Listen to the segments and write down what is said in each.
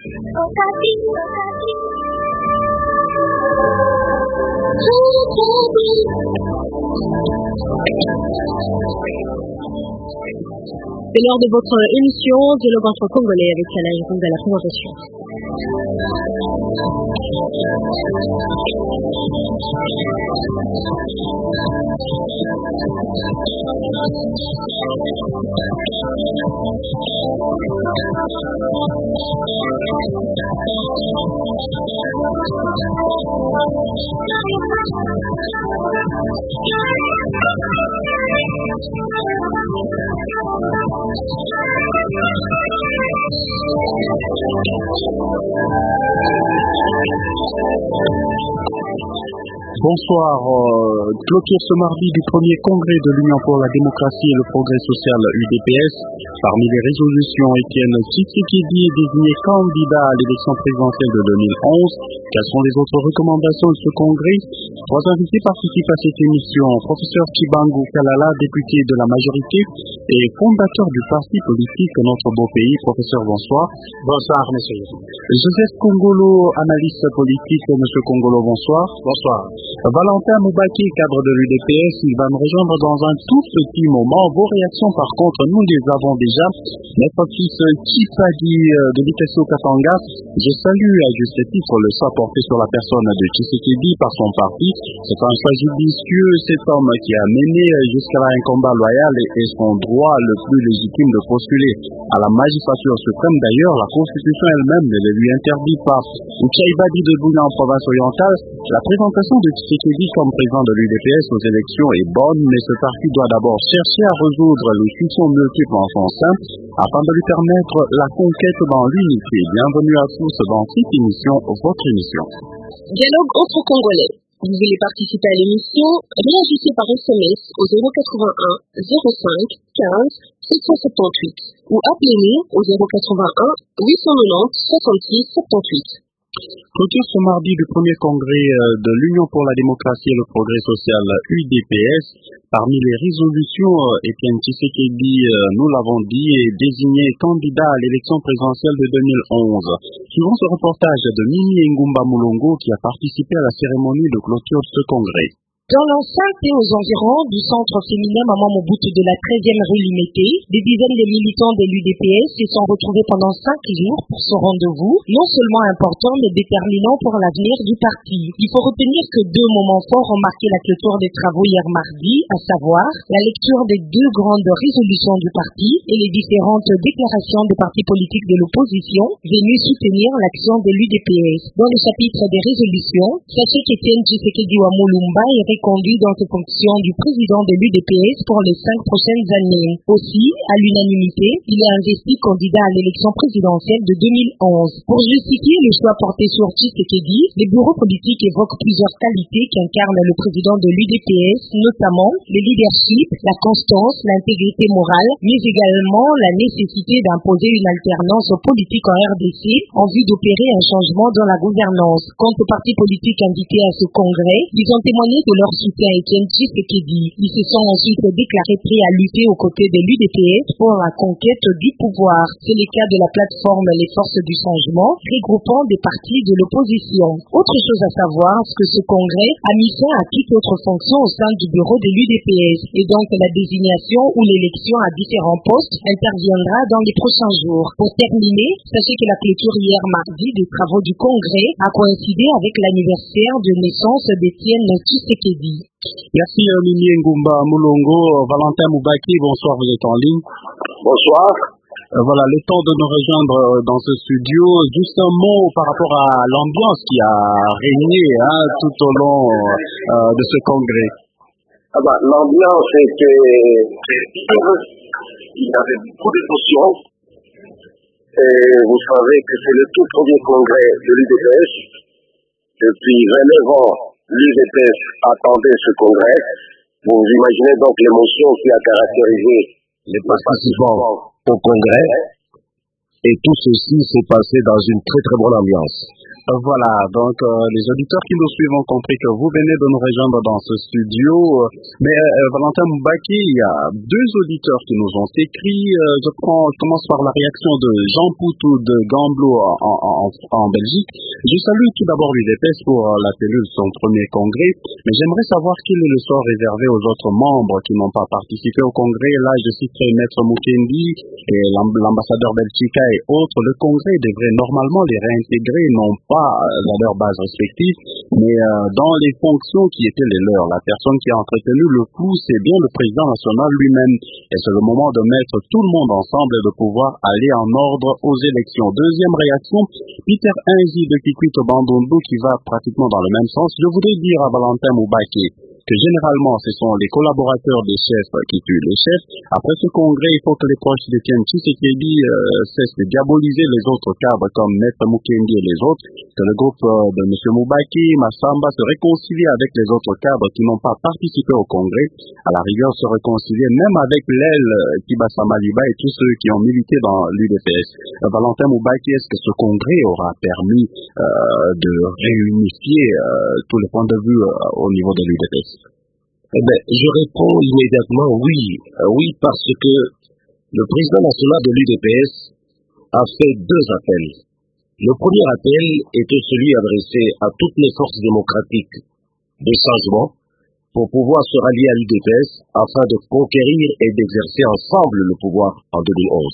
C'est l'heure de votre émission Dialogue entre Congolais avec Alain Irunga à la présentation. Bonsoir. Clôture ce mardi du premier congrès de l'Union pour la démocratie et le progrès social UDPS. Parmi les résolutions, Étienne Tshisekedi est désigné candidat à l'élection présidentielle de 2011. Quelles sont les autres recommandations de ce congrès? Trois invités participent à cette émission. Professeur Kibangu Kalala, député de la majorité et fondateur du parti politique Notre Beau Pays. Professeur, bonsoir. Bonsoir, monsieur. Joseph Kongolo, analyste politique. Monsieur Kongolo, bonsoir. Bonsoir. Valentin Moubaki, cadre de l'UDPS, il va me rejoindre dans un tout petit moment. Vos réactions, par contre, nous les avons déjà. Maître fils Kipadi de l'ITSO Katanga, je salue à juste titre le choix porté sur la personne de Tshisekedi par son parti. C'est un choix judicieux, cet homme qui a mené jusqu'à là un combat loyal et son droit le plus légitime de postuler à la magistrature suprême. D'ailleurs, la Constitution elle-même ne le lui interdit pas. Uchaïbadi de Bouna en province orientale, la présentation de Tshisekedi comme président de l'UDPS aux élections est bonne, mais ce parti doit d'abord chercher à résoudre les questions multiples en son sein afin de lui permettre la conquête dans l'unité. Bienvenue à tous dans cette émission, votre émission. Dialogue entre Congolais. Vous voulez participer à l'émission? Réagissez par SMS au 081 05 15 778 ou appelez-nous au 081 890 66 78. Clôture ce mardi du premier congrès de l'Union pour la démocratie et le progrès social UDPS. Parmi les résolutions, Étienne Tshisekedi, nous l'avons dit, est désigné candidat à l'élection présidentielle de 2011. Suivant ce reportage de Mimi Ngumba Mulongo qui a participé à la cérémonie de clôture de ce congrès. Dans l'enceinte et aux environs du centre féminin Maman Mobutu de la 13e rue Limité, des dizaines de militants de l'UDPS se sont retrouvés pendant 5 jours pour ce rendez-vous, non seulement important mais déterminant pour l'avenir du parti. Il faut retenir que 2 moments forts ont marqué la clôture des travaux hier mardi, à savoir la lecture des 2 grandes résolutions du parti et les différentes déclarations des partis politiques de l'opposition venus soutenir l'action de l'UDPS. Dans le chapitre des résolutions, sachez qu'Étienne Tshisekedi Wamulumba est conduit dans ses fonctions du président de l'UDPS pour les 5 prochaines années. Aussi, à l'unanimité, il est investi candidat à l'élection présidentielle de 2011. Pour justifier le choix porté sur Tshisekedi, les bureaux politiques évoquent plusieurs qualités qu'incarne le président de l'UDPS, notamment le leadership, la constance, l'intégrité morale, mais également la nécessité d'imposer une alternance politique en RDC en vue d'opérer un changement dans la gouvernance. Quant aux partis politiques invités à ce congrès, ils ont témoigné de leur soutien à Étienne Tshisekedi. Ils se sont ensuite déclarés prêts à lutter aux côtés de l'UDPS pour la conquête du pouvoir. C'est le cas de la plateforme Les Forces du Changement, regroupant des partis de l'opposition. Autre chose à savoir, que ce congrès a mis fin à toute autre fonction au sein du bureau de l'UDPS et donc la désignation ou l'élection à différents postes interviendra dans les prochains jours. Pour terminer, sachez que la clôture hier mardi des travaux du congrès a coïncidé avec l'anniversaire de naissance d'Étienne Tshisekedi. Merci Mimi Ngumba Mulongo. Valentin Moubaki, bonsoir, vous êtes en ligne. Bonsoir. Voilà, le temps de nous rejoindre dans ce studio. Juste un mot par rapport à l'ambiance qui a régné tout au long de ce congrès. L'ambiance était... Il y avait beaucoup d'émotions. Et vous savez que c'est le tout premier congrès de l'UDPS. Depuis 29 ans, l'UDPS attendait ce congrès. Vous imaginez donc l'émotion qui a caractérisé les participants au congrès. Et tout ceci s'est passé dans une très très bonne ambiance. Voilà, donc les auditeurs qui nous suivent ont compris que vous venez de nous rejoindre dans ce studio. Mais Valentin Moubaki, il y a deux auditeurs qui nous ont écrit. Je commence par la réaction de Jean Poutou de Gamblo en Belgique. Je salue tout d'abord l'UDPS pour la tenue de son premier congrès, mais j'aimerais savoir quel est le sort réservé aux autres membres qui n'ont pas participé au congrès. Là, je citerai Maître Mukendi et l'ambassadeur Belchika et autres. Le congrès devrait normalement les réintégrer, non pas dans leurs bases respectives, mais dans les fonctions qui étaient les leurs. La personne qui a entretenu le flou, c'est bien le président national lui-même. Et c'est le moment de mettre tout le monde ensemble et de pouvoir aller en ordre aux élections. Deuxième réaction, Peter Inzi de Kikwito Bandundu qui va pratiquement dans le même sens. Je voudrais dire à Valentin Moubaki que généralement ce sont les collaborateurs des chefs qui tuent les chefs. Après ce congrès, il faut que les proches de Ken Tshisekedi cessent de diaboliser les autres cadres comme Maître Mukendi et les autres, que le groupe de M. Moubaki, Massamba se réconcilie avec les autres cadres qui n'ont pas participé au congrès, à la rigueur se réconcilier même avec l'aile Kibasa Maliba et tous ceux qui ont milité dans l'UDPS. Valentin Moubaki, est-ce que ce congrès aura permis de réunifier tous les points de vue au niveau de l'UDPS? Eh bien, je réponds immédiatement oui. Oui, parce que le président national de l'UDPS a fait deux appels. Le premier appel était celui adressé à toutes les forces démocratiques de changement pour pouvoir se rallier à l'UDPS afin de conquérir et d'exercer ensemble le pouvoir en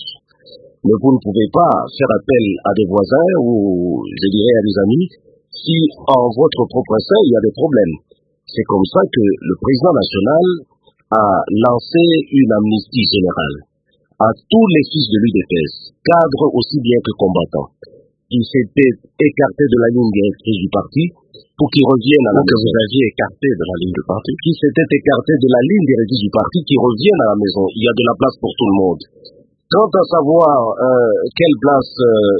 2011. Mais vous ne pouvez pas faire appel à des voisins ou, je dirais, à des amis si en votre propre sein il y a des problèmes. C'est comme ça que le président national a lancé une amnistie générale à tous les fils de l'UDPS, cadres aussi bien que combattants, qui s'étaient écartés de la ligne directrice du parti pour qu'ils reviennent à la maison. Vous aviez écarté de la ligne du parti. Qui s'étaient écartés de la ligne directrice du parti, qui reviennent à la maison. Il y a de la place pour tout le monde. Quant à savoir quelle place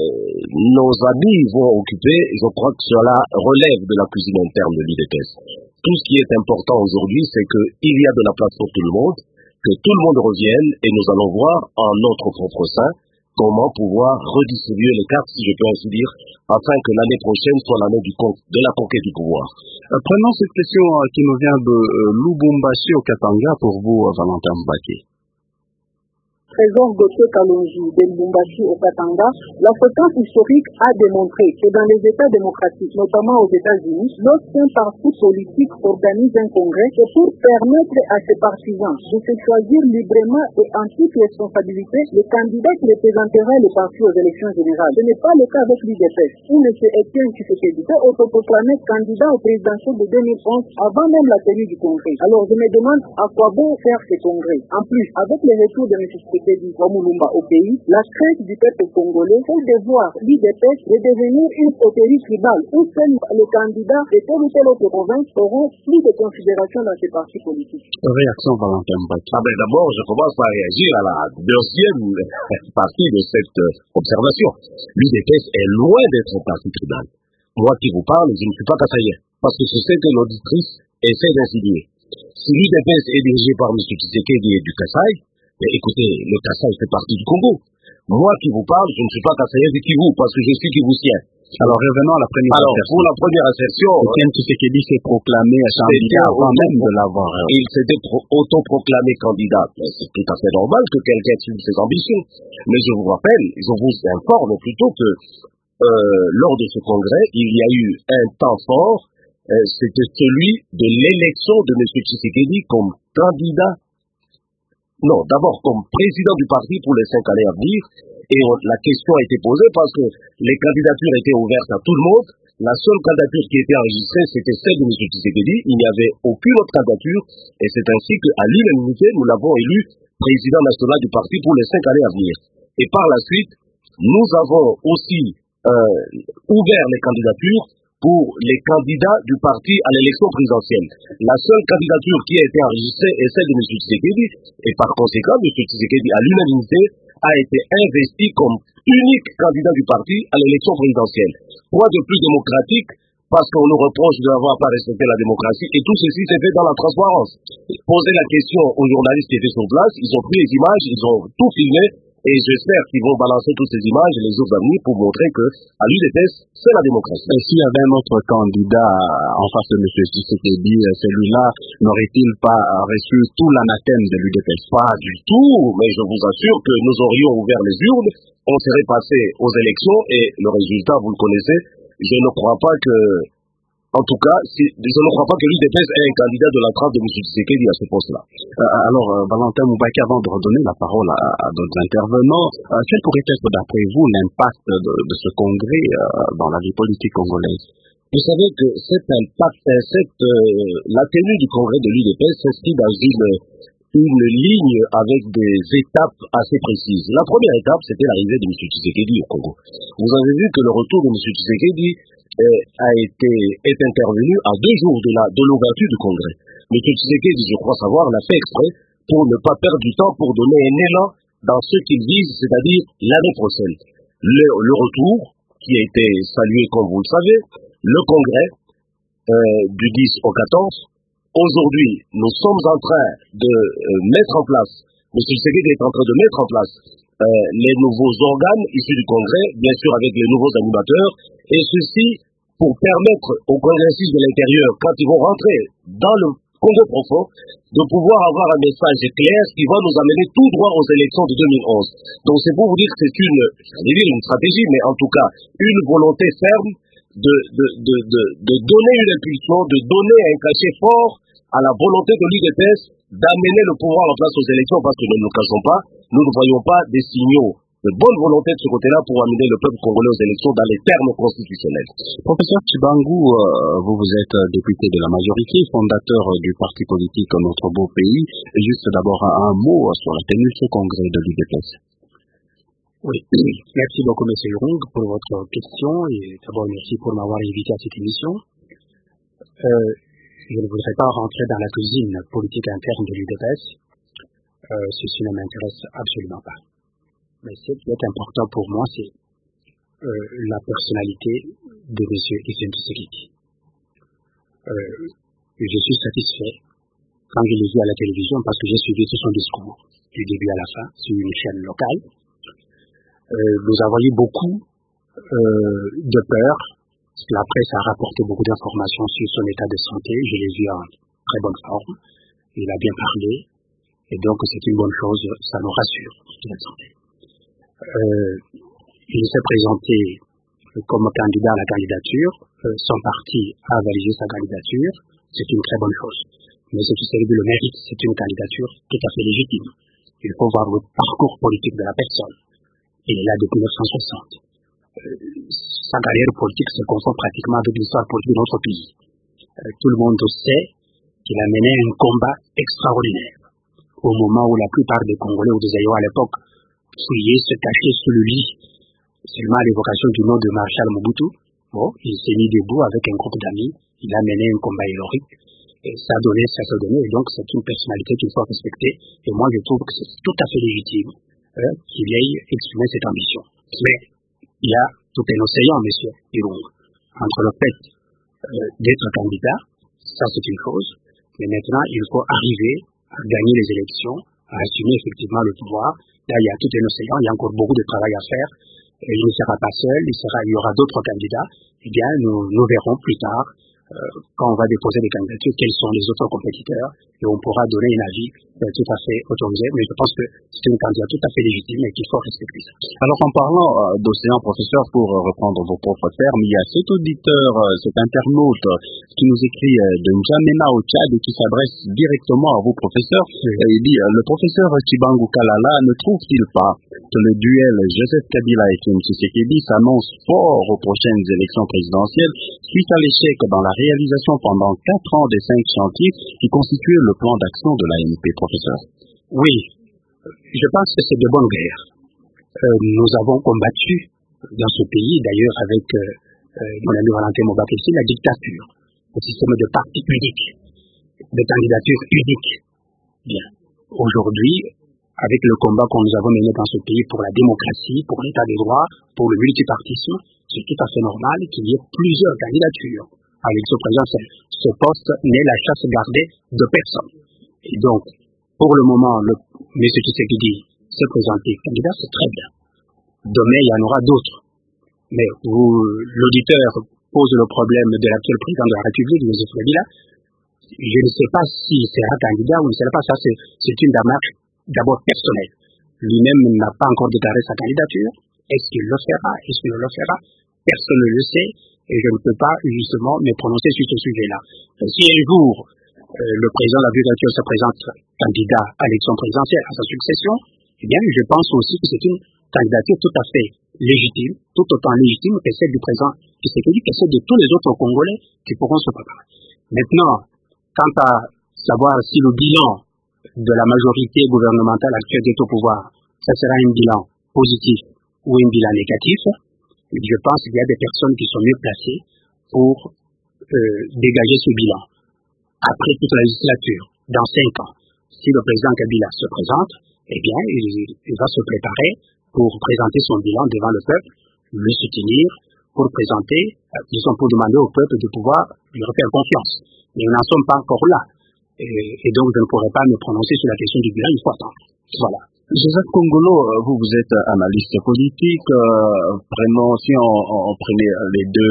nos amis vont occuper, je crois que cela relève de la cuisine interne de l'UDPS. Tout ce qui est important aujourd'hui, c'est qu'il y a de la place pour tout le monde, que tout le monde revienne et nous allons voir en notre propre sein comment pouvoir redistribuer les cartes, si je peux ainsi dire, afin que l'année prochaine soit l'année de la conquête du pouvoir. Prenons cette question qui nous vient de Lubumbashi au Katanga pour vous, Valentin Moubaki. Trésor Gauthier Kalonji de Lubumbashi au Katanga, la séquence historique a démontré que dans les États démocratiques, notamment aux États-Unis, lorsqu'un parti politique organise un congrès, c'est pour permettre à ses partisans de se choisir librement et en toute responsabilité le candidat qui représentera le parti aux élections générales. Ce n'est pas le cas avec l'UDPS, où M. Etienne Tshisekedi s'est autoproclamé candidat au présidentiel de 2011 avant même la tenue du congrès. Alors je me demande à quoi bon faire ce congrès. En plus, avec le retour de M. Tshisekedi Wamulumba au pays, la crainte du peuple congolais est de voir l'UDPS redevenir une poterie tribale où seuls les candidats de telle ou telle autre province auront plus de considération dans ces partis politiques. Réaction Valentin Moubaki. D'abord, je commence par réagir à la deuxième partie de cette observation. L'UDPS est loin d'être un parti tribal. Moi qui vous parle, je ne suis pas kassaïen, parce que c'est ce que l'auditrice essaie d'insinuer. Si l'UDPS est dirigé par M. Tshisekedi et du Kasaï, mais écoutez, le Kasaï fait partie du Congo. Moi qui vous parle, je ne suis pas kassaïen du Kivu, parce que je suis kivusien. Alors revenons à la première assertion. Pour la première assertion, Etienne Tshisekedi s'est proclamé candidat avant même de l'avoir. Il s'était autoproclamé candidat. C'est tout à fait normal que quelqu'un suive ses ambitions. Mais je vous rappelle, je vous informe plutôt que lors de ce congrès, il y a eu un temps fort, c'était celui de l'élection de M. Tshisekedi comme candidat. Non, d'abord comme président du parti pour les 5 années à venir, et la question a été posée parce que les candidatures étaient ouvertes à tout le monde. La seule candidature qui était enregistrée, c'était celle de M. Tshisekedi. Il n'y avait aucune autre candidature, et c'est ainsi qu'à l'unanimité, nous l'avons élu président national du parti pour les 5 années à venir. Et par la suite, nous avons aussi ouvert les candidatures pour les candidats du parti à l'élection présidentielle. La seule candidature qui a été enregistrée est celle de M. Tshisekedi, et par conséquent, M. Tshisekedi, à l'unanimité, a été investi comme unique candidat du parti à l'élection présidentielle. Quoi de plus démocratique, parce qu'on nous reproche de n'avoir pas respecté la démocratie, et tout ceci s'est fait dans la transparence. Poser la question aux journalistes qui étaient sur place, ils ont pris les images, ils ont tout filmé, Et j'espère qu'ils vont balancer toutes ces images les jours à venir pour montrer que à l'UDPS, c'est la démocratie. Et s'il y avait un autre candidat en face de M. Tshisekedi, celui-là n'aurait-il pas reçu tout l'anathème de l'UDPS? Pas du tout, mais je vous assure que nous aurions ouvert les urnes, on serait passé aux élections et le résultat, vous le connaissez. Je ne crois pas que, en tout cas, je ne crois pas que l'UDPS ait un candidat de la trame de M. Tshisekedi à ce poste-là. Alors, Valentin Moubaki, avant de redonner la parole à d'autres intervenants, quel pourrait être, d'après vous, l'impact de ce congrès dans la vie politique congolaise? Vous savez que cet impact, la tenue du congrès de l'UDPS s'inscrit dans une ligne avec des étapes assez précises. La première étape, c'était l'arrivée de M. Tshisekedi au Congo. Vous avez vu que le retour de M. Tshisekedi est intervenu à 2 jours de l'ouverture du congrès. M. Tshisekedi, je crois savoir, l'a fait exprès pour ne pas perdre du temps, pour donner un élan dans ce qu'il vise, c'est-à-dire l'année prochaine. Le retour, qui a été salué comme vous le savez, le congrès du 10 au 14. Aujourd'hui, nous sommes en train de mettre en place, M. Tshisekedi est en train de mettre en place les nouveaux organes issus du congrès, bien sûr avec les nouveaux animateurs, et ceci pour permettre aux congressistes de l'intérieur, quand ils vont rentrer dans le Congo profond, de pouvoir avoir un message clair qui va nous amener tout droit aux élections de 2011. Donc c'est pour vous dire que c'est une stratégie, mais en tout cas une volonté ferme de donner une impulsion, de donner un cachet fort à la volonté de l'UDPS d'amener le pouvoir en place aux élections, parce que nous ne nous cachons pas, nous ne voyons pas des signaux de bonne volonté de ce côté-là pour amener le peuple congolais aux élections dans les termes constitutionnels. Professeur Tshibangu, vous êtes député de la majorité, fondateur du parti politique Notre Beau Pays. Juste d'abord un mot sur la tenue de ce congrès de l'UDPS. Oui, merci beaucoup M. Jurong pour votre question et d'abord merci pour m'avoir invité à cette émission. Je ne voudrais pas rentrer dans la cuisine politique interne de l'UDPS, ceci ne m'intéresse absolument pas. Mais ce qui est important pour moi, c'est la personnalité de M. Etienne Tshisekedi. Je suis satisfait quand je l'ai vu à la télévision parce que j'ai suivi tout son discours du début à la fin sur une chaîne locale. Nous avons eu beaucoup de peur. La presse a rapporté beaucoup d'informations sur son état de santé. Je l'ai vu en très bonne forme. Il a bien parlé. Et donc, c'est une bonne chose. Ça nous rassure sur la santé. Il s'est présenté comme candidat à la candidature. Son parti a validé sa candidature. C'est une très bonne chose. Mais ce qui s'est le mérite, c'est une candidature tout à fait légitime. Il faut voir le parcours politique de la personne. Il est là depuis 1960. Sa carrière politique se confond pratiquement avec l'histoire politique de notre pays. Tout le monde sait qu'il a mené un combat extraordinaire. Au moment où la plupart des Congolais ou des Aïwa à l'époque fouillaient, se cachaient sous le lit, seulement à l'évocation du nom de Marshal Mobutu, il s'est mis debout avec un groupe d'amis. Il a mené un combat héroïque. Et ça a donné, ça s'est donné. Et donc, c'est une personnalité qu'il faut respecter. Et moi, je trouve que c'est tout à fait légitime qu'il ait exprimé cette ambition. Mais il y a tout un océan, monsieur Irung, entre le fait d'être candidat, ça c'est une chose, mais maintenant il faut arriver à gagner les élections, à assumer effectivement le pouvoir. Là, il y a tout un océan, il y a encore beaucoup de travail à faire. Et il ne sera pas seul, il y aura d'autres candidats. Eh bien, nous verrons plus tard, quand on va déposer des candidatures, quels sont les autres compétiteurs, et on pourra donner un avis tout à fait autorisé. Mais je pense que c'est une candidature tout à fait légitime et qu'il faut respecter ça. Alors, en parlant d'océan, professeur, pour reprendre vos propres termes, il y a cet auditeur, cet internaute qui nous écrit de N'Djamena au Tchad et qui s'adresse directement à vous, professeur. Il dit, le professeur Tshibangu Kalala ne trouve-t-il pas que le duel Joseph Kabila et Etienne Tshisekedi s'annonce fort aux prochaines élections présidentielles suite à l'échec dans la réalisation pendant 4 ans des 5 chantiers qui constituaient le plan d'action de l'ANP, professeur? Oui, je pense que c'est de bonne guerre. Nous avons combattu dans ce pays, d'ailleurs avec mon ami Valentin Moubaki, la dictature, le système de parti unique, de candidature unique. Bien. Aujourd'hui, avec le combat que nous avons mené dans ce pays pour la démocratie, pour l'état des droits, pour le multipartisme, c'est tout à fait normal qu'il y ait plusieurs candidatures à l'élection présidentielle. Ce poste n'est la chasse gardée de personne. Et donc, pour le moment, M. Tshisekedi se présenter candidat, c'est très bien. Demain, il y en aura d'autres. Mais l'auditeur pose le problème de l'actuel président de la République, Joseph Kabila. Je ne sais pas s'il sera candidat ou il ne sera pas. Ça, c'est une démarche d'abord personnelle. Lui-même n'a pas encore déclaré sa candidature. Est-ce qu'il le fera? Est-ce qu'il ne le fera? Personne ne le sait. Et je ne peux pas justement me prononcer sur ce sujet-là. Si un jour, le président de la République actuelle se présente candidat à l'élection présidentielle à sa succession, eh bien, je pense aussi que c'est une candidature tout à fait légitime, tout autant légitime que celle du président Tshisekedi, que celle de tous les autres Congolais qui pourront se préparer. Maintenant, quant à savoir si le bilan de la majorité gouvernementale actuelle qui est au pouvoir, ça sera un bilan positif ou un bilan négatif, je pense qu'il y a des personnes qui sont mieux placées pour dégager ce bilan. Après toute la législature, dans 5 ans, si le président Kabila se présente, eh bien, il va se préparer pour présenter son bilan devant le peuple, le soutenir, pour présenter, pour demander au peuple de pouvoir lui refaire confiance. Mais nous n'en sommes pas encore là. Et donc, je ne pourrais pas me prononcer sur la question du bilan, il faut attendre. Voilà. Joseph Kongolo, vous êtes analyste politique. Vraiment, si on prenait les deux,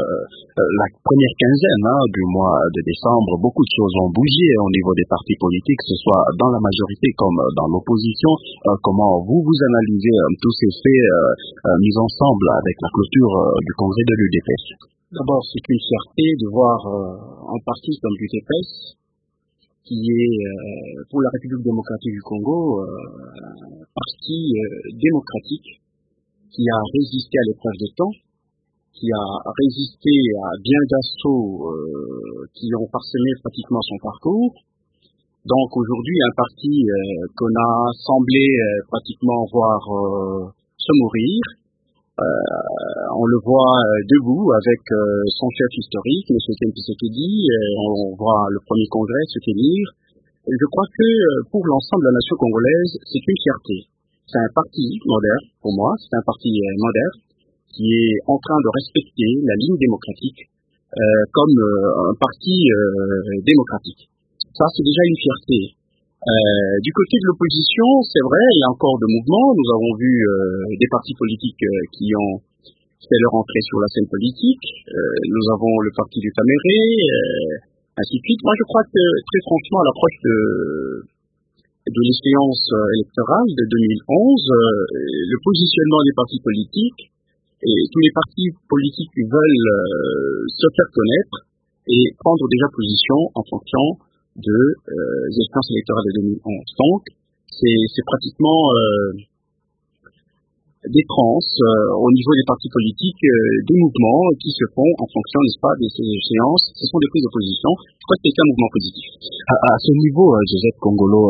la première quinzaine du mois de décembre, beaucoup de choses ont bougé au niveau des partis politiques, que ce soit dans la majorité comme dans l'opposition. Comment vous analysez tous ces faits mis ensemble avec la clôture du congrès de l'UDPS? D'abord, c'est une fierté de voir un parti comme l'UDPS qui est pour la République démocratique du Congo, parti démocratique qui a résisté à l'épreuve de temps, qui a résisté à bien d'assauts qui ont parsemé pratiquement son parcours. Donc aujourd'hui, un parti qu'on a semblé pratiquement voir se mourir, on le voit debout avec son chef historique, M. Tshisekedi. On voit le premier congrès se tenir. Je crois que pour l'ensemble de la nation congolaise, c'est une fierté. C'est un parti moderne, pour moi, c'est un parti moderne qui est en train de respecter la ligne démocratique comme un parti démocratique. Ça, c'est déjà une fierté. Du côté de l'opposition, c'est vrai, il y a encore de mouvements. Nous avons vu des partis politiques qui ont fait leur entrée sur la scène politique. Nous avons le parti du Taméré, ainsi de suite. Moi, je crois que, très franchement, à l'approche de l'échéance électorale de 2011, le positionnement des partis politiques et tous les partis politiques qui veulent se faire connaître et prendre déjà position en fonction de l'échéance électorale de 2011. Donc, c'est pratiquement des transes au niveau des partis politiques, des mouvements qui se font en fonction, n'est-ce pas, de ces échéances. Ce sont des prises de position. Je crois que c'est un mouvement positif. À ce niveau, Joseph Kongolo,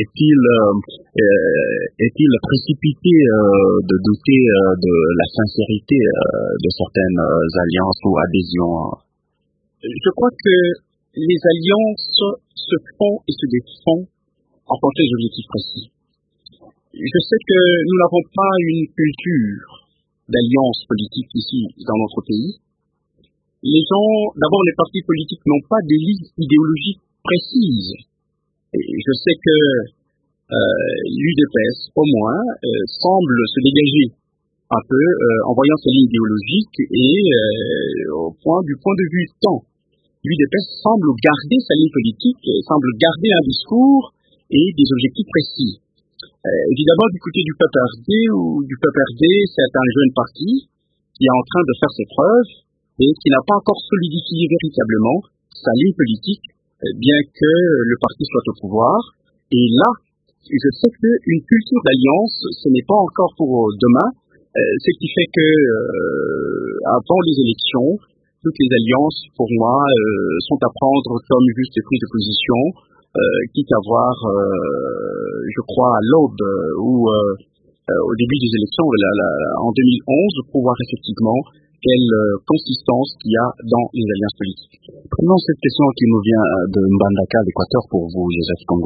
est-il précipité de douter de la sincérité de certaines alliances ou adhésions? Je crois que les alliances se font et se défont en fonction des objectifs précis. Je sais que nous n'avons pas une culture d'alliance politique ici dans notre pays. Les gens, d'abord les partis politiques n'ont pas de ligne idéologique précise. Et je sais que l'UDPS, au moins, semble se dégager un peu en voyant sa ligne idéologique et du point de vue temps. L'UDPS semble garder sa ligne politique, semble garder un discours et des objectifs précis. Évidemment, du côté du PPRD c'est un jeune parti qui est en train de faire ses preuves et qui n'a pas encore solidifié véritablement sa ligne politique, bien que le parti soit au pouvoir. Et là, je sais qu'une culture d'alliance, ce n'est pas encore pour demain, ce qui fait que avant les élections, toutes les alliances, pour moi, sont à prendre comme juste prise de position, quitte à voir, je crois, à l'aube ou au début des élections en 2011, pour voir effectivement quelle consistance qu'il y a dans les alliances politiques. Prenons cette question qui nous vient de Mbandaka, l'Équateur, pour vous, Joseph Kongolo.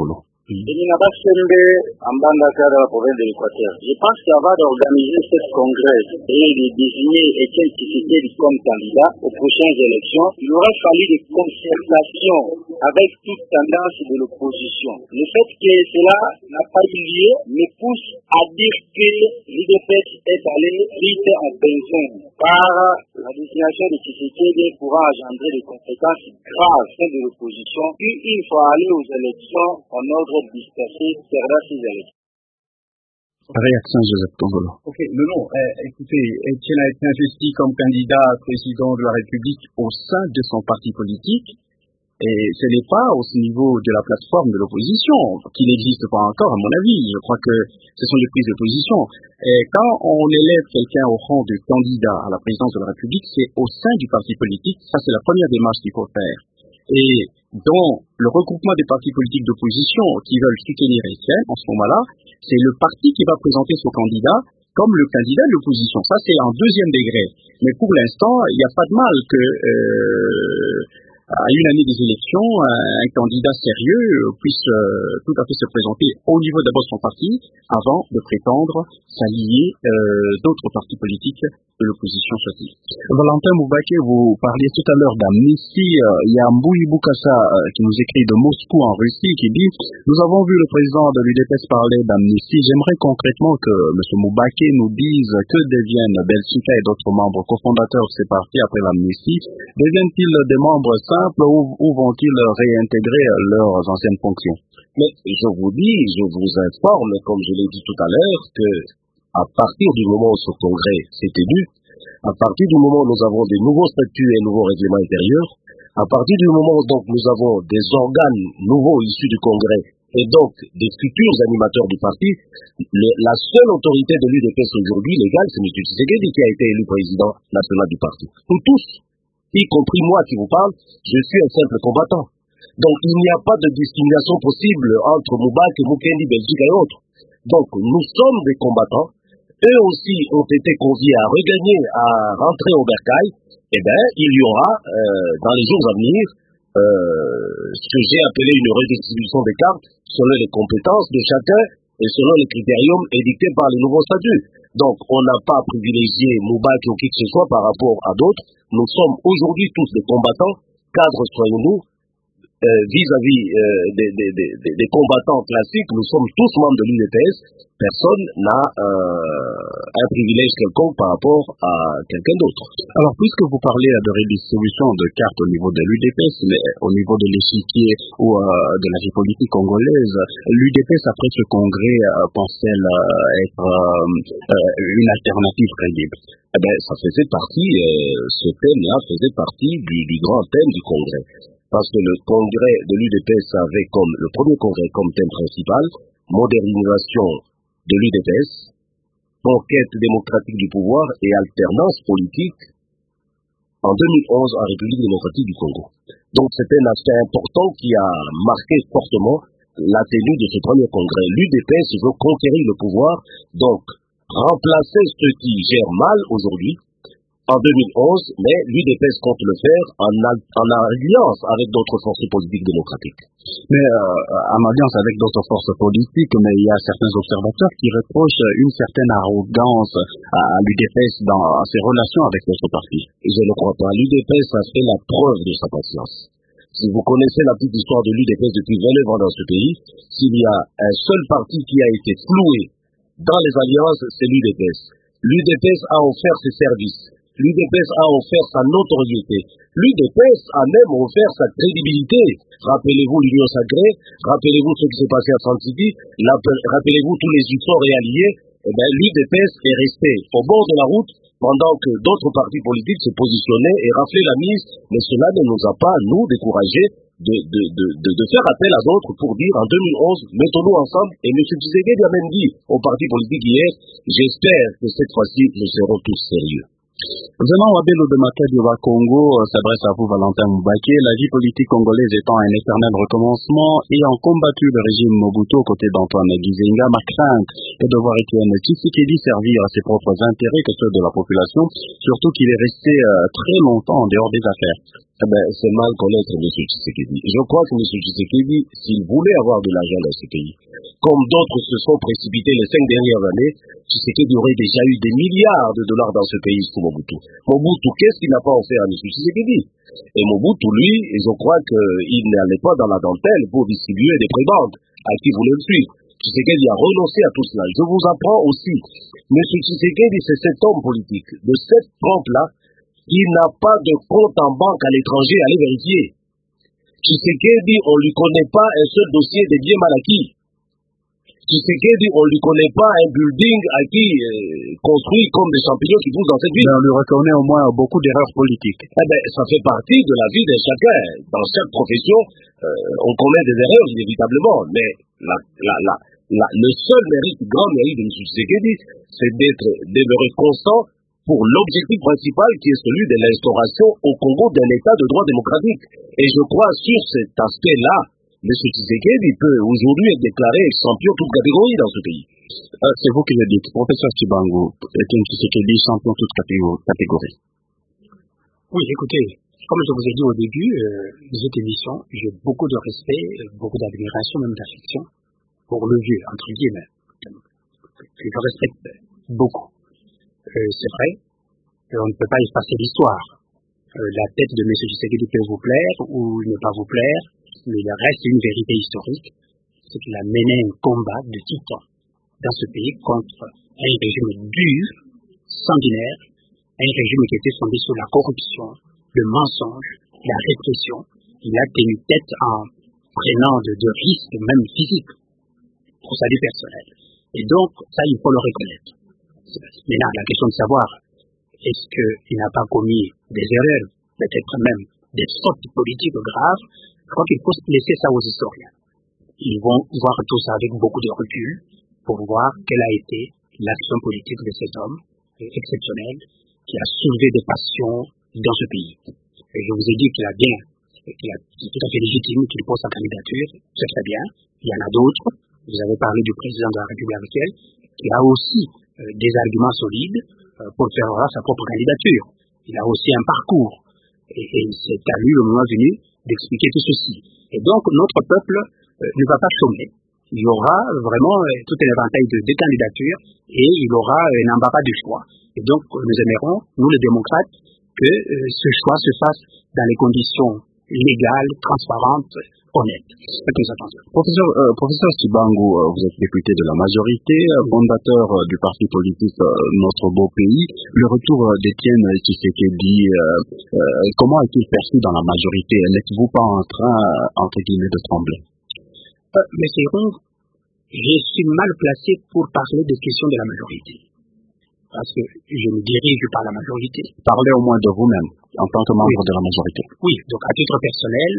Elinaba Sembe, ambassadeur de la province de l'Équateur. Je pense qu'avant d'organiser ce congrès et de désigner Étienne Tshisekedi comme candidat aux prochaines élections, il aurait fallu des concertations avec toute tendance de l'opposition. Le fait que cela n'a pas eu lieu me pousse à dire que l'UDPS est allé vite en benzine, car la désignation de Tshisekedi pourra engendrer des conséquences graves au sein de l'opposition. Puis il faut aller aux élections en ordre dispersé, perdra ces élections. Réaction Joseph Tongolo. Ok, non, écoutez, Etienne a été investi comme candidat président de la République au sein de son parti politique, et ce n'est pas au niveau de la plateforme de l'opposition, qui n'existe pas encore à mon avis. Je crois que ce sont des prises de position. Et quand on élève quelqu'un au rang de candidat à la présidence de la République, c'est au sein du parti politique. Ça, c'est la première démarche qu'il faut faire. Et dans le regroupement des partis politiques d'opposition qui veulent soutenir Etienne, en ce moment-là, c'est le parti qui va présenter son candidat comme le candidat de l'opposition. Ça, c'est en deuxième degré. Mais pour l'instant, il n'y a pas de mal que, à une année des élections, un candidat sérieux puisse tout à fait se présenter au niveau d'abord de son parti avant de prétendre s'allier d'autres partis politiques de l'opposition choisie. Valentin Moubake, vous parliez tout à l'heure d'amnistie. Il y a Mbouyi Boukassa qui nous écrit de Moscou en Russie qui dit « Nous avons vu le président de l'UDPS parler d'amnistie. J'aimerais concrètement que M. Moubake nous dise que deviennent Belsouka et d'autres membres cofondateurs de ces partis après l'amnistie. Deviennent-ils des membres simples ou vont-ils réintégrer leurs anciennes fonctions ?» Mais je vous informe, comme je l'ai dit tout à l'heure, que à partir du moment où ce congrès s'est tenu, à partir du moment où nous avons des nouveaux statuts et nouveaux règlements intérieurs, à partir du moment où donc nous avons des organes nouveaux issus du congrès et donc des futurs animateurs du parti, la seule autorité de l'UDPS aujourd'hui légale, c'est M. Tshisekedi qui a été élu président national du parti. Nous tous, y compris moi qui vous parle, je suis un simple combattant. Donc il n'y a pas de discrimination possible entre Moubak, Mukendi, Belgique et autres. Donc nous sommes des combattants. Eux aussi ont été conviés à regagner, à rentrer au bercail. Eh bien, il y aura dans les jours à venir ce que j'ai appelé une redistribution des cartes selon les compétences de chacun et selon les critériums édictés par les nouveaux statuts. Donc on n'a pas privilégié Moubak ou qui que ce soit par rapport à d'autres. Nous sommes aujourd'hui tous des combattants, cadres soyons-nous, vis-à-vis des combattants classiques, nous sommes tous membres de l'UDPS. Personne n'a un privilège quelconque par rapport à quelqu'un d'autre. Alors, puisque vous parlez de redistribution de cartes au niveau de l'UDPS, mais au niveau de l'échiquier ou de la vie politique congolaise, l'UDPS, après ce congrès, pense-t-elle être une alternative crédible? Eh bien, ça faisait partie, ce thème-là faisait partie du grand thème du congrès. Parce que le congrès de l'UDPS avait comme le premier congrès comme thème principal modernisation de l'UDPS, conquête démocratique du pouvoir et alternance politique en 2011 en République démocratique du Congo. Donc c'était un aspect important qui a marqué fortement la tenue de ce premier congrès. L'UDPS veut conquérir le pouvoir, donc remplacer ceux qui gèrent mal aujourd'hui en 2011, mais l'UDPS compte le faire en alliance avec d'autres forces politiques démocratiques. Mais en alliance avec d'autres forces politiques, mais il y a certains observateurs qui reprochent une certaine arrogance à l'UDPS dans ses relations avec d'autres partis. Je ne crois pas. L'UDPS a fait la preuve de sa patience. Si vous connaissez la petite histoire de l'UDPS depuis 29 ans dans ce pays, s'il y a un seul parti qui a été floué dans les alliances, c'est l'UDPS. L'UDPS a offert ses services. L'UDPS a offert sa notoriété. L'UDPS a même offert sa crédibilité. Rappelez-vous l'Union sacrée, rappelez-vous ce qui s'est passé à San City, rappelez-vous tous les efforts réalisés. Eh bien, l'UDPS est resté au bord de la route pendant que d'autres partis politiques se positionnaient et raflaient la mise, mais cela ne nous a pas, nous, découragés de faire appel à d'autres pour dire en 2011, mettons-nous ensemble. Et M. Tshisekedi a même dit aux partis politiques hier, j'espère que cette fois-ci, nous serons tous sérieux. Venant Wabelo de Makadioba Congo s'adresse à vous, Valentin Moubake. La vie politique congolaise étant un éternel recommencement, ayant combattu le régime Mobutu aux côtés d'Antoine Gizenga, ma crainte est de voir Etienne Tshisekedi servir à ses propres intérêts que ceux de la population, surtout qu'il est resté très longtemps en dehors des affaires. C'est mal connaître M. Tshisekedi. Je crois que M. Tshisekedi, s'il voulait avoir de l'argent dans ce pays, comme d'autres se sont précipités les 5 dernières années, Tshisekedi aurait déjà eu des milliards de dollars dans ce pays sous Mobutu. Mobutu, qu'est-ce qu'il n'a pas offert à M. Tshisekedi? Et Mobutu, lui, je crois qu'il n'allait pas dans la dentelle pour distribuer des prébendes à qui voulait le suivre. Tshisekedi a renoncé à tout cela. Je vous apprends aussi, M. Tshisekedi, c'est cet homme politique, de cette trempe-là, qui n'a pas de compte en banque à l'étranger, allez vérifier. Tshisekedi, on ne lui connaît pas un seul dossier de biens mal acquis. Tshisekedi, on ne lui connaît pas un building acquis construit comme des champignons qui poussent dans cette ville. Mais on lui reconnaît au moins beaucoup d'erreurs politiques. Ça fait partie de la vie de chacun. Dans chaque profession, on commet des erreurs, inévitablement. Mais le seul grand mérite de M. Tshisekedi, c'est d'être demeuré constant pour l'objectif principal qui est celui de l'instauration au Congo d'un état de droit démocratique. Et je crois sur cet aspect-là, M. Tshisekedi peut aujourd'hui être déclaré champion toute catégorie dans ce pays. C'est vous qui le dites. Professeur Tshibangu, est-il Tshisekedi champion toute catégorie? Oui, écoutez, comme je vous ai dit au début de cette émission, j'ai beaucoup de respect, beaucoup d'admiration, même d'affection pour le vieux, entre guillemets, que je respecte beaucoup. C'est vrai, on ne peut pas effacer l'histoire. La tête de M. Tshisekedi peut vous plaire ou ne pas vous plaire, mais il reste une vérité historique, c'est qu'il a mené un combat de titan dans ce pays contre un régime dur, sanguinaire, un régime qui était fondé sur la corruption, le mensonge, la répression. Il a tenu tête en prenant de risques, même physiques, pour sa vie personnelle. Et donc, ça, il faut le reconnaître. Maintenant, la question de savoir, est-ce qu'il n'a pas commis des erreurs, peut-être même des fautes politiques graves, je crois qu'il faut laisser ça aux historiens. Ils vont voir tout ça avec beaucoup de recul pour voir quelle a été l'action politique de cet homme exceptionnel qui a soulevé des passions dans ce pays. Et je vous ai dit qu'il c'est tout à fait légitime qu'il pose sa candidature, c'est très bien. Il y en a d'autres. Vous avez parlé du président de la République actuel, qui a aussi des arguments solides pour faire valoir sa propre candidature. Il a aussi un parcours. Et c'est à lui, le moment venu, d'expliquer tout ceci. Et donc, notre peuple ne va pas chômer. Il y aura vraiment tout un éventail de candidatures et il aura un embarras de choix. Et donc, nous aimerons, nous les démocrates, que ce choix se fasse dans les conditions légales, transparentes, honnêtes. C'est ce que nous attendons. Professeur Tshibangu, vous êtes député de la majorité, fondateur du parti politique Notre Beau Pays. Le retour d'Étienne Tshisekedi, comment est-il perçu dans la majorité? N'êtes-vous pas en train, entre guillemets, de trembler? Monsieur Rung, je suis mal placé pour parler des questions de la majorité. Parce que je me dirige par la majorité. Parlez au moins de vous-même, en tant que membre de la majorité. Oui, donc à titre personnel,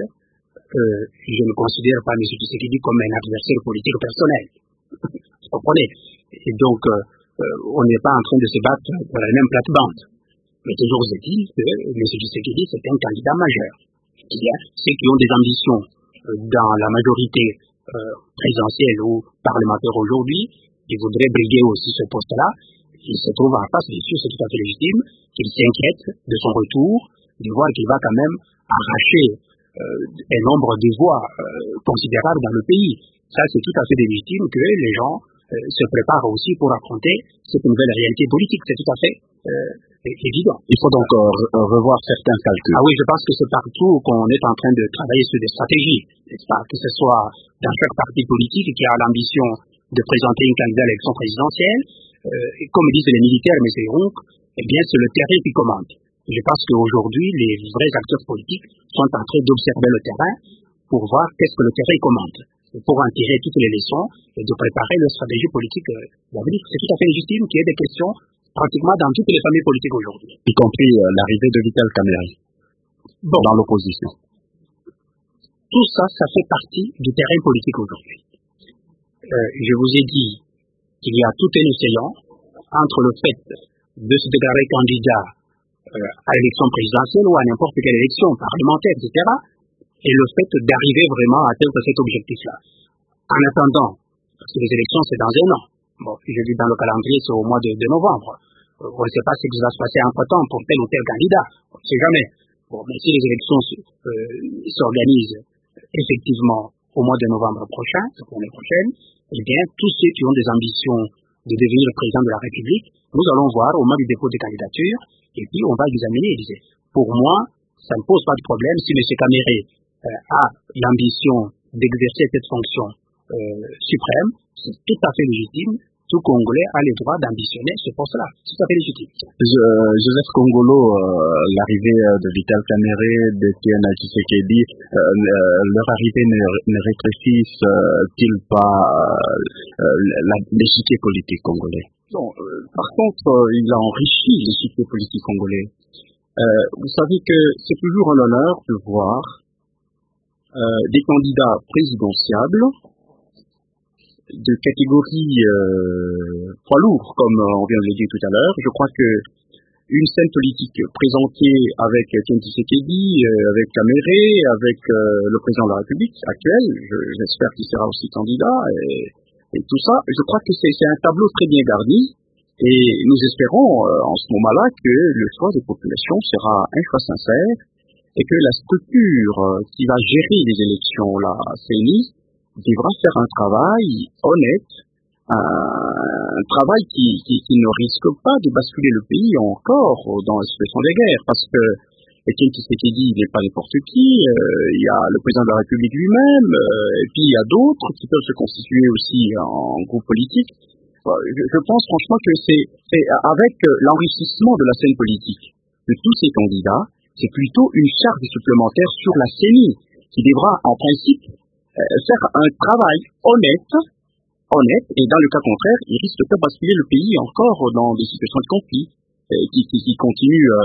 je ne considère pas M. Tshisekedi comme un adversaire politique personnel. Vous comprenez? Et donc, on n'est pas en train de se battre pour la même plate-bande. Mais toujours est-il que M. Tshisekedi, c'est un candidat majeur. Il y a ceux qui ont des ambitions dans la majorité présidentielle ou parlementaire aujourd'hui, qui voudraient briguer aussi ce poste-là. Il se trouve en face, bien sûr, c'est tout à fait légitime, qu'il s'inquiète de son retour, de voir qu'il va quand même arracher un nombre de voix considérable dans le pays. Ça, c'est tout à fait légitime que les gens se préparent aussi pour affronter cette nouvelle réalité politique. C'est tout à fait évident. Il faut donc revoir certains calculs. Ah oui, je pense que c'est partout qu'on est en train de travailler sur des stratégies, n'est-ce pas? Que ce soit dans chaque parti politique qui a l'ambition de présenter une candidate à l'élection présidentielle, comme disent les militaires, M. Rung, eh bien, c'est le terrain qui commande. Je pense qu'aujourd'hui, les vrais acteurs politiques sont en train d'observer le terrain pour voir qu'est-ce que le terrain commande, pour en tirer toutes les leçons et de préparer leur stratégie politique d'avenir. C'est tout à fait légitime qu'il y ait des questions pratiquement dans toutes les familles politiques aujourd'hui. Y compris l'arrivée de Vital Kamerhe dans l'opposition. Tout ça, ça fait partie du terrain politique aujourd'hui. Je vous ai dit qu'il y a tout un océan entre le fait de se déclarer candidat à l'élection présidentielle ou à n'importe quelle élection parlementaire, etc., et le fait d'arriver vraiment à atteindre cet objectif-là. En attendant, parce que les élections, c'est dans un an. Bon, je dis dans le calendrier, c'est au mois de novembre. On ne sait pas ce qui va se passer entre-temps pour tel ou tel candidat. On ne sait jamais. Bon, mais si les élections s'organisent effectivement au mois de novembre prochain, l'année prochaine, eh bien, tous ceux qui ont des ambitions de devenir le président de la République, nous allons voir au moment du dépôt des candidatures, et puis on va examiner et dire. Pour moi, ça ne pose pas de problème si M. Caméré a l'ambition d'exercer cette fonction suprême, c'est tout à fait légitime. Tout Congolais a le droit d'ambitionner ce poste-là. C'est tout à fait légitime. Joseph Kongolo, l'arrivée de Vital Caméré, d'Etienne Tshisekedi, leur arrivée ne rétrécissent-ils pas l'échiquier politique congolais? Non, par contre, il a enrichi l'échiquier politique congolais. Vous savez que c'est toujours un honneur de voir des candidats présidentiables de catégorie poids lourd, comme on vient de le dire tout à l'heure. Je crois que une scène politique présentée avec Etienne Tshisekedi, avec Caméré, avec le président de la République actuel, j'espère qu'il sera aussi candidat, et tout ça, je crois que c'est un tableau très bien garni, et nous espérons en ce moment-là que le choix des populations sera un choix sincère, et que la structure qui va gérer les élections, la CENI, devra faire un travail honnête, un travail qui ne risque pas de basculer le pays encore dans la situation de guerre, parce que Etienne Tshisekedi n'est pas n'importe qui, il y a le président de la République lui-même, et puis il y a d'autres qui peuvent se constituer aussi en groupe politique. Je pense franchement que c'est avec l'enrichissement de la scène politique de tous ces candidats, c'est plutôt une charge supplémentaire sur la CENI, qui devra en principe faire un travail honnête, et dans le cas contraire, il risque de faire basculer le pays encore dans des situations de conflit qui continuent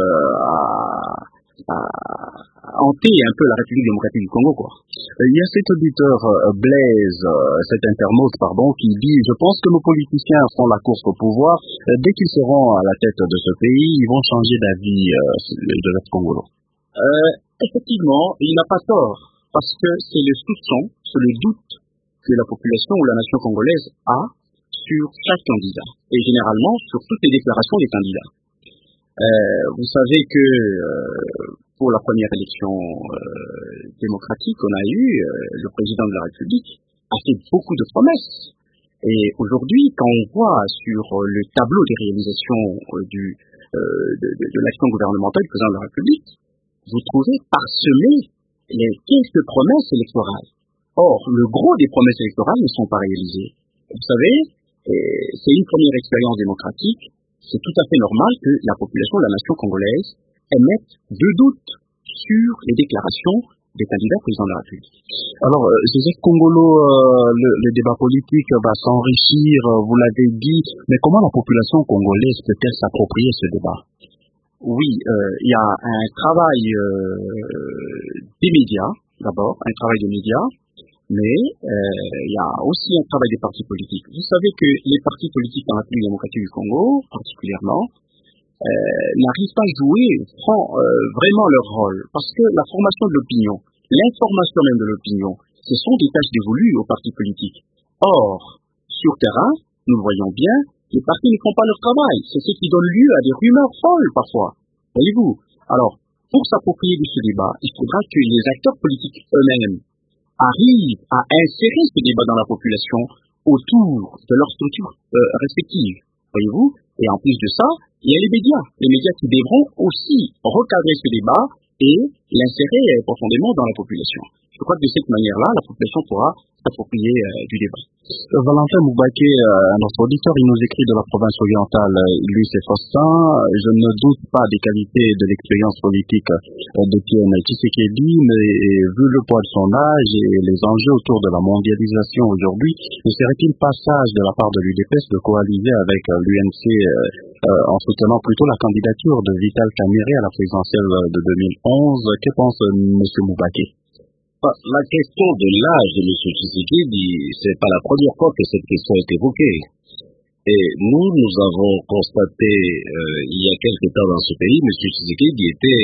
à hanter un peu la République démocratique du Congo, quoi. Il y a cet auditeur Blaise, cet internaute, qui dit: je pense que nos politiciens font la course au pouvoir. Dès qu'ils seront à la tête de ce pays, ils vont changer d'avis, de notre Congolo. Effectivement, il n'a pas tort, parce que c'est le soupçon, c'est le doute que la population ou la nation congolaise a sur chaque candidat, et généralement sur toutes les déclarations des candidats. Vous savez que pour la première élection démocratique qu'on a eue, le président de la République a fait beaucoup de promesses. Et aujourd'hui, quand on voit sur le tableau des réalisations de l'action gouvernementale du président de la République, vous trouvez parsemé les quelques promesses électorales. Or, le gros des promesses électorales ne sont pas réalisées. Vous savez, c'est une première expérience démocratique. C'est tout à fait normal que la population de la nation congolaise émette deux doutes sur les déclarations des candidats présidents de la République. Alors, Joseph Kongolo, le débat politique va s'enrichir, vous l'avez dit, mais comment la population congolaise peut-elle s'approprier ce débat? Oui, il y a un travail des médias, d'abord, un travail des médias, mais il y a aussi un travail des partis politiques. Vous savez que les partis politiques dans la République démocratique du Congo, particulièrement, n'arrivent pas à jouer vraiment leur rôle, parce que la formation de l'opinion, l'information même de l'opinion, ce sont des tâches dévolues aux partis politiques. Or, sur terrain, nous le voyons bien, les partis ne font pas leur travail. C'est ce qui donne lieu à des rumeurs folles parfois. Voyez-vous? Alors, pour s'approprier de ce débat, il faudra que les acteurs politiques eux-mêmes arrivent à insérer ce débat dans la population autour de leurs structures respectives. Voyez-vous? Et en plus de ça, il y a les médias qui devront aussi recadrer ce débat et l'insérer profondément dans la population. Je crois que de cette manière-là, la population pourra s'approprier du débat. Valentin Moubaké, notre auditeur, il nous écrit de la province orientale. Lui, c'est Faustin. Je ne doute pas des qualités de l'expérience politique d'Etienne Tshisekedi, mais vu le poids de son âge et les enjeux autour de la mondialisation aujourd'hui, ne serait-il pas sage de la part de l'UDPS de coaliser avec l'UNC en soutenant plutôt la candidature de Vital Caméré à la présidentielle de 2011? Que pense M. Moubaké? La question de l'âge de M. Tshisekedi, c'est pas la première fois que cette question est évoquée. Et nous avons constaté, il y a quelque temps dans ce pays, M. Tshisekedi était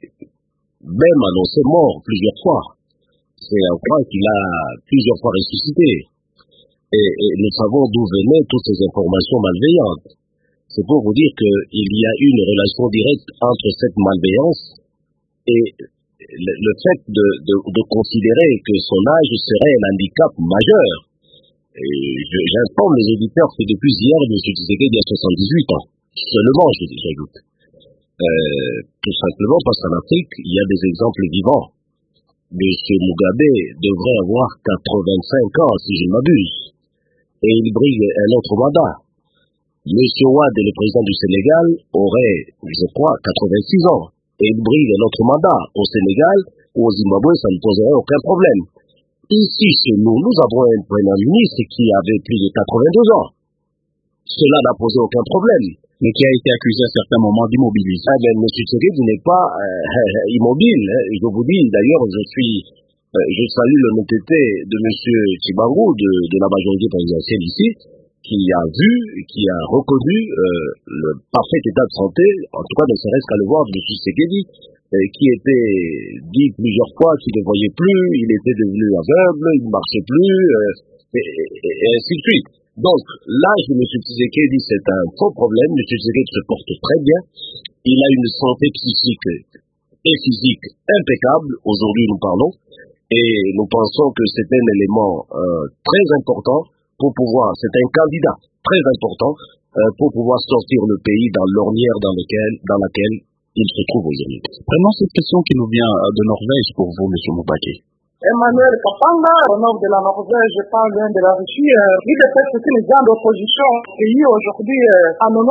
même annoncé mort plusieurs fois. C'est un point qu'il a plusieurs fois ressuscité. Et nous savons d'où venaient toutes ces informations malveillantes. C'est pour vous dire qu'il y a une relation directe entre cette malveillance Et le fait de considérer que son âge serait un handicap majeur, j'informe les auditeurs que depuis hier, M. Tshisekedi a 78 ans. Seulement, j'ajoute. Tout simplement parce qu'en Afrique, il y a des exemples vivants. M. Mugabe devrait avoir 85 ans, si je ne m'abuse. Et il brigue un autre mandat. M. Wade, le président du Sénégal, aurait, je crois, 86 ans. Et il brigue un autre mandat au Sénégal ou au Zimbabwe, ça ne poserait aucun problème. Ici, chez nous, nous avons un premier ministre qui avait plus de 82 ans. Cela n'a posé aucun problème. Mais qui a été accusé à certains moments d'immobilisme. M. Tshisekedi n'est pas immobile. Je vous dis, d'ailleurs, je salue l'honnêteté de M. Tshibangou de la majorité présidentielle ici, qui a vu, qui a reconnu le parfait état de santé, en tout cas ne serait-ce qu'à le voir de M. Tshisekedi, qui était dit plusieurs fois qu'il ne voyait plus, il était devenu aveugle, il ne marchait plus, et ainsi de suite. Donc, l'âge de M. Tshisekedi, c'est un faux problème. M. Tshisekedi se porte très bien. Il a une santé psychique et physique impeccable. Aujourd'hui, nous parlons. Et nous pensons que c'est un élément très important pour pouvoir, c'est un candidat très important pour pouvoir sortir le pays dans l'ornière dans laquelle il se trouve aujourd'hui. Prenons cette question qui nous vient de Norvège pour vous, M. Mubake. Emmanuel Kapanga, au nord de la Norvège, pas loin de la Russie, l'UDPS est une grande opposition au pays aujourd'hui, à 90%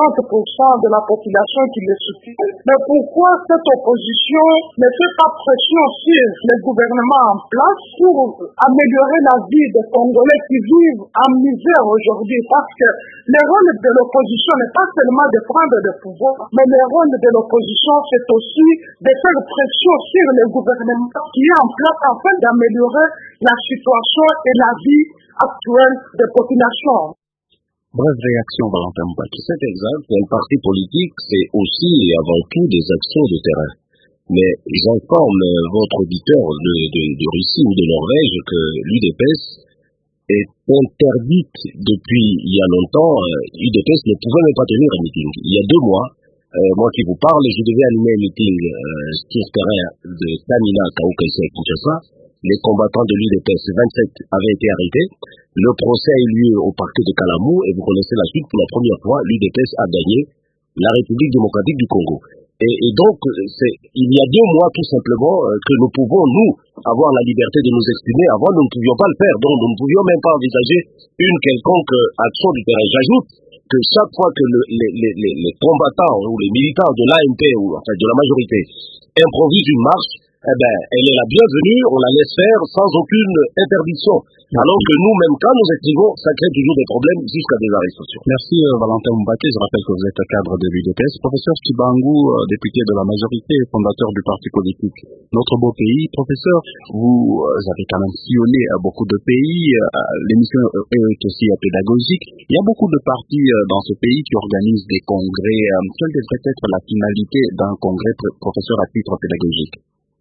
de la population qui le soutient. Mais pourquoi cette opposition ne fait pas pression sur le gouvernement en place pour améliorer la vie des Congolais qui vivent en misère aujourd'hui? Parce que le rôle de l'opposition n'est pas seulement de prendre le pouvoir, mais le rôle de l'opposition, c'est aussi de faire pression sur le gouvernement qui est en place afin d'améliorer la situation et la vie actuelle des populations. Bref réaction, Valentin Mubake. C'est exact. Un parti politique, c'est aussi et avant tout des actions de terrain. Mais j'informe votre auditeur de Russie ou de Norvège que l'UDPS est interdite depuis il y a longtemps. L'UDPS ne pouvait même pas tenir un meeting. Il y a 2 mois, moi qui vous parle, je devais animer un meeting sur terrain de Tamina, Kaoukese et Kinshasa. Les combattants de l'UDPS 27 avaient été arrêtés. Le procès a eu lieu au parquet de Kalamou et vous connaissez la suite. Pour la première fois, l'UDPS a gagné la République démocratique du Congo. Et donc, il y a 2 mois tout simplement que nous pouvons, nous, avoir la liberté de nous exprimer. Avant, nous ne pouvions pas le faire. Donc, nous ne pouvions même pas envisager une quelconque action du terrain. J'ajoute que chaque fois que les combattants ou les militants de l'AMP ou enfin de la majorité improvisent une marche, eh ben, elle est la bienvenue, on la laisse faire sans aucune interdiction. Alors que nous, même quand nous écrivons, ça crée toujours des problèmes jusqu'à des arrestations. Merci Valentin Mubake, je rappelle que vous êtes cadre de l'UDPS. Professeur Tshibangou, député de la majorité et fondateur du parti politique Notre Beau Pays. Professeur, vous avez quand même sillonné beaucoup de pays, l'émission est aussi pédagogique. Il y a beaucoup de partis dans ce pays qui organisent des congrès. Quelle devrait être la finalité d'un congrès, professeur, à titre pédagogique?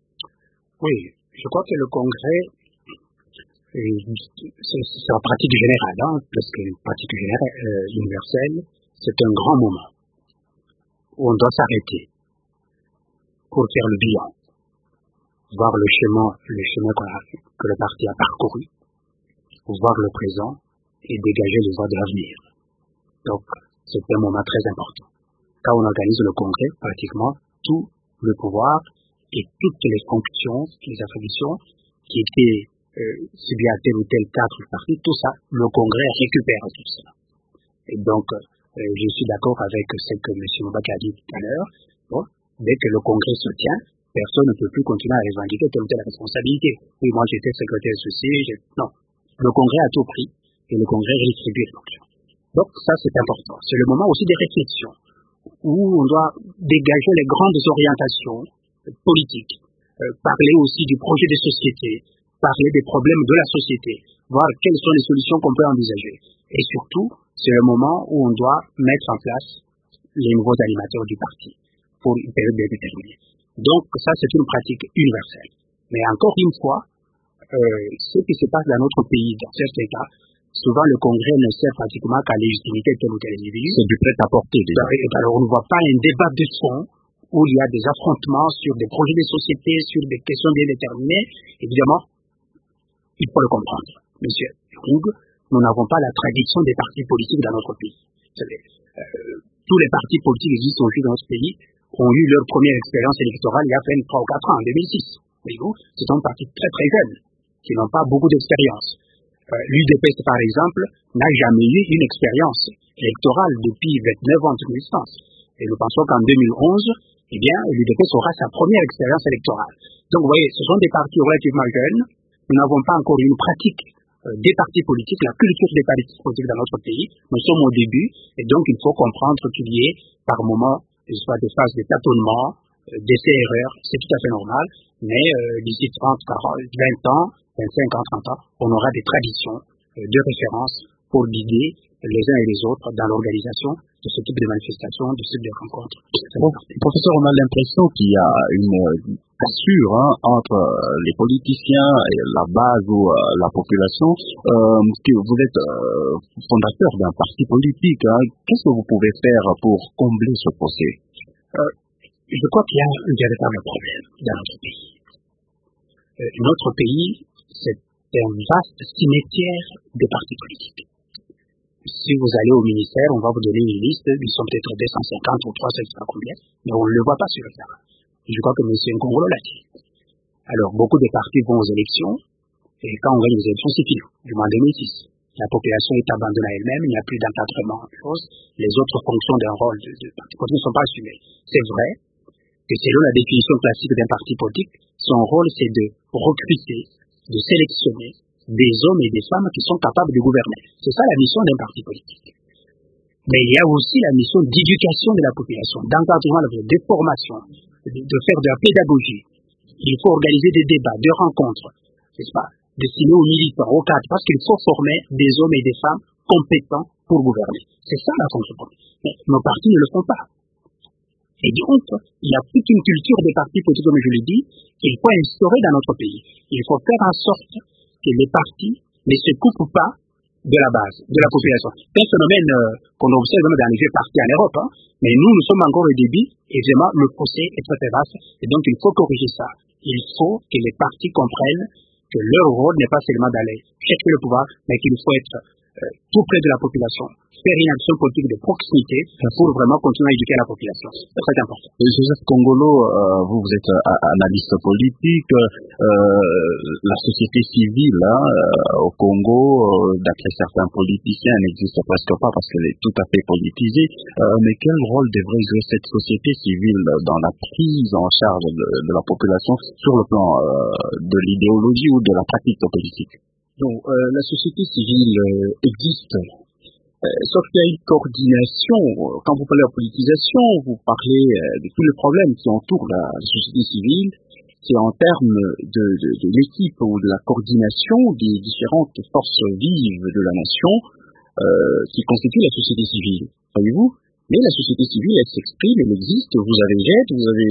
Oui, je crois que le congrès, c'est en pratique générale, parce qu'une pratique générale universelle, c'est un grand moment où on doit s'arrêter pour faire le bilan, voir le chemin que le parti a parcouru, voir le présent et dégager les voies de l'avenir. Donc, c'est un moment très important. Quand on organise le congrès, pratiquement tout le pouvoir et toutes les fonctions, les attributions qui étaient subies à tel ou tel cadre du parti, tout ça, le congrès récupère tout ça. Et donc, je suis d'accord avec ce que M. Mubake a dit tout à l'heure. Bon, dès que le congrès se tient, personne ne peut plus continuer à revendiquer telle ou telle responsabilité. Oui, moi j'étais secrétaire ceci, non. Le congrès a tout pris et le congrès redistribue les fonctions. Donc, ça c'est important. C'est le moment aussi des réflexions où on doit dégager les grandes orientations politique, parler aussi du projet de société, parler des problèmes de la société, voir quelles sont les solutions qu'on peut envisager. Et surtout, c'est le moment où on doit mettre en place les nouveaux animateurs du parti pour une période bien déterminée. Donc ça, c'est une pratique universelle. Mais encore une fois, ce qui se passe dans notre pays, dans certains cas, souvent le congrès ne sert pratiquement qu'à légitimer tel ou tel individu. C'est du prêt-à-porter déjà. Alors on ne voit pas un débat de fond où il y a des affrontements sur des projets de société, sur des questions bien déterminées, évidemment, il faut le comprendre. Monsieur Young, nous n'avons pas la tradition des partis politiques dans notre pays. Vous savez, tous les partis politiques existent aujourd'hui dans notre pays ont eu leur première expérience électorale il y a à peine 3 ou 4 ans, en 2006. Voyez-vous, ce sont des partis très très jeunes, qui n'ont pas beaucoup d'expérience. L'UDPS, par exemple, n'a jamais eu une expérience électorale depuis 29 ans de existence. Et nous pensons qu'en 2011, eh bien, l'UDPS aura sa première expérience électorale. Donc, vous voyez, ce sont des partis relativement jeunes. Nous n'avons pas encore une pratique des partis politiques, la culture des partis politiques dans notre pays. Nous sommes au début, et donc il faut comprendre qu'il y ait, par moments, soit des phases de tâtonnement, d'essais-erreurs, c'est tout à fait normal, mais d'ici 30, 40, 20 ans, 25 ans, 30 ans, on aura des traditions de référence pour guider les uns et les autres dans l'organisation de ce type de manifestations, de ce type de rencontres. Professeur, on a l'impression qu'il y a une cassure entre les politiciens et la base ou la population. Que vous êtes fondateur d'un parti politique. Qu'est-ce que vous pouvez faire pour combler ce fossé? Je crois qu'il y a un véritable problème dans notre pays. Notre pays, c'est un vaste cimetière des partis politiques. Si vous allez au ministère, on va vous donner une liste, ils sont peut-être 250 ou 300, je ne sais pas combien, mais on ne le voit pas sur le terrain. Je crois que M. Nkongolo l'a dit. Alors, beaucoup de partis vont aux élections, et quand on gagne les élections, c'est fini, du mois 2006. La population est abandonnée à elle-même, il n'y a plus d'encadrement en chose, les autres fonctions d'un rôle de parti politique ne sont pas assumées. C'est vrai que selon la définition classique d'un parti politique, son rôle c'est de recruter, de sélectionner des hommes et des femmes qui sont capables de gouverner. C'est ça la mission d'un parti politique. Mais il y a aussi la mission d'éducation de la population, d'encadrement, de formation, de faire de la pédagogie. Il faut organiser des débats, des rencontres, n'est-ce pas, destinés aux militants, aux cadres, parce qu'il faut former des hommes et des femmes compétents pour gouverner. C'est ça la fonction politique. Mais nos partis ne le font pas. Et donc, il y a toute une culture des partis politiques, comme je l'ai dit, qu'il faut instaurer dans notre pays. Il faut faire en sorte que les partis ne se coupent pas de la base, de la population. C'est un phénomène qu'on observe même dans les vieux partis en Europe, mais nous sommes encore au début, et vraiment le fossé est très vaste, et donc il faut corriger ça. Il faut que les partis comprennent que leur rôle n'est pas seulement d'aller chercher le pouvoir, mais qu'il faut être tout près de la population, faire une action politique de proximité pour vraiment continuer à éduquer la population. C'est très important. Joseph Nkongolo, vous êtes analyste politique. La société civile au Congo, d'après certains politiciens, n'existe presque pas parce qu'elle est tout à fait politisée. Mais quel rôle devrait jouer cette société civile dans la prise en charge de la population sur le plan de l'idéologie ou de la pratique politique? Donc, la société civile existe, sauf qu'il y a une coordination. Quand vous parlez de politisation, vous parlez de tous les problèmes qui entourent la société civile. C'est en termes de l'équipe ou de la coordination des différentes forces vives de la nation qui constituent la société civile. Voyez-vous? Mais la société civile, elle s'exprime, elle existe. Vous avez GED, vous avez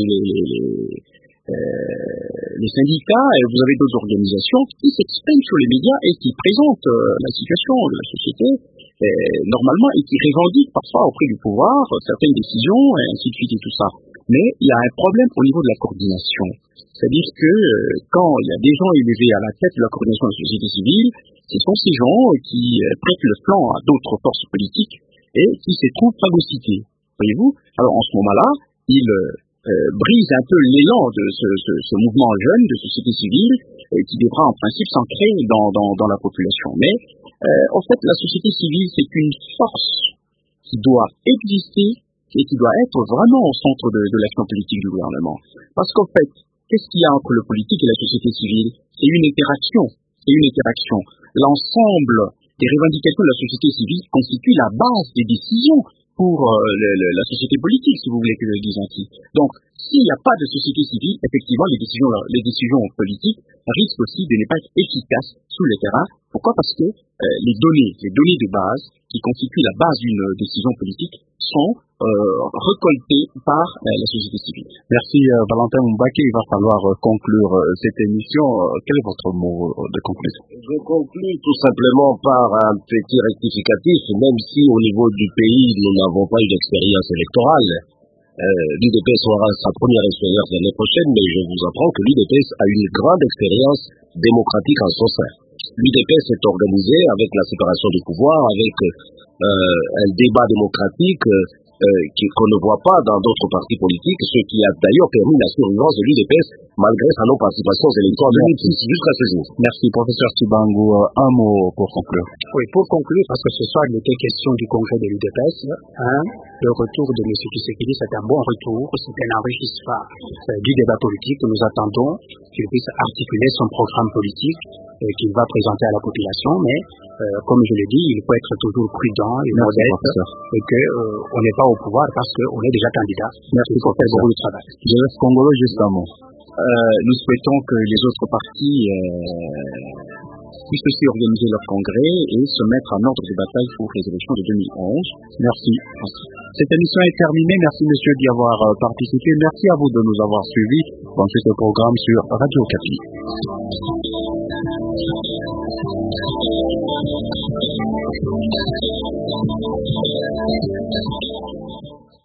les syndicats, et vous avez d'autres organisations qui s'expriment sur les médias et qui présentent la situation de la société normalement et qui revendiquent parfois auprès du pouvoir certaines décisions et ainsi de suite et tout ça. Mais il y a un problème au niveau de la coordination. C'est-à-dire que quand il y a des gens élevés à la tête de la coordination de la société civile, ce sont ces gens qui prêtent le flanc à d'autres forces politiques et qui se trouvent phagocytés. Voyez-vous? Alors en ce moment-là, ils brise un peu l'élan de ce mouvement jeune de société civile qui devra en principe s'ancrer dans la population. Mais en fait, la société civile, c'est une force qui doit exister et qui doit être vraiment au centre de l'action politique du gouvernement. Parce qu'en fait, qu'est-ce qu'il y a entre le politique et la société civile? C'est une interaction. C'est une interaction. L'ensemble des revendications de la société civile constitue la base des décisions pour la société politique, si vous voulez que je le dise ainsi. Donc, s'il n'y a pas de société civile, effectivement, les décisions politiques risquent aussi de ne pas être efficaces sur le terrain. Pourquoi? Parce que les données de base qui constituent la base d'une décision politique sont récoltées par la société civile. Merci Valentin Mbaki. Il va falloir conclure cette émission. Quel est votre mot de conclusion? Je conclue tout simplement par un petit rectificatif, même si au niveau du pays, nous n'avons pas eu d'expérience électorale. L'UDPS aura sa première expérience l'année prochaine, mais je vous apprends que l'UDPS a une grande expérience démocratique en son sein. L'UDPS est organisée avec la séparation des pouvoirs, avec un débat démocratique qu'on ne voit pas dans d'autres partis politiques, ce qui a d'ailleurs permis la survivance de l'UDPS malgré sa non-participation aux élections en 2006 jusqu'à ce jour. Merci, professeur Tshibangu. Un mot pour conclure. Oui, pour conclure, parce que ce soir il était question du congrès de l'UDPS, le retour de M. Tshisekedi, c'est un bon retour, c'est un enrichissement du débat politique. Nous attendons qu'il puisse articuler son programme politique qu'il va présenter à la population, mais comme je l'ai dit, il faut être toujours prudent et modeste et qu'on n'est pas au pouvoir parce qu'on est déjà candidat. Merci, il faut faire beaucoup de travail. Je laisse Congolo juste un mot. Nous souhaitons que les autres partis puissent aussi organiser leur congrès et se mettre en ordre de bataille pour les élections de 2011. Merci. Cette émission est terminée. Merci monsieur d'y avoir participé. Merci à vous de nous avoir suivis dans ce programme sur Radio Okapi.